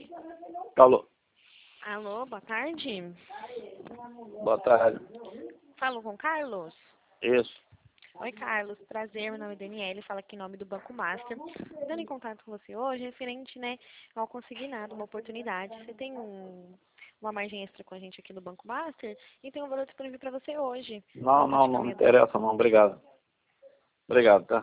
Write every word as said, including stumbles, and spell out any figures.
Alô. Alô, boa tarde. Boa tarde. Falo com o Carlos? Isso. Oi, Carlos. Prazer, meu nome é Daniele, falo aqui em nome do Banco Master. Dando em contato com você hoje, referente, né, ao consignado, uma oportunidade. Você tem um, uma margem extra com a gente aqui no Banco Master e tem um valor disponível para você hoje. Não, Uma não, prática não me meia da- interessa não, obrigado. Obrigado, tá?